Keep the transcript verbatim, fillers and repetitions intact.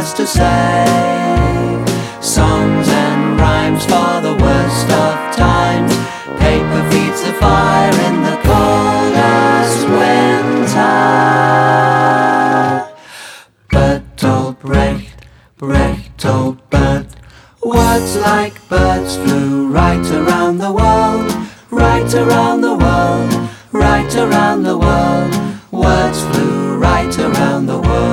has to say. Songs and rhymes for the worst of times. Paper feeds the fire in the coldest winter. Bert told Brecht, Brecht told Bert. Words like birds flew right around the world, right around the world, right around the world. Words flew right around the world.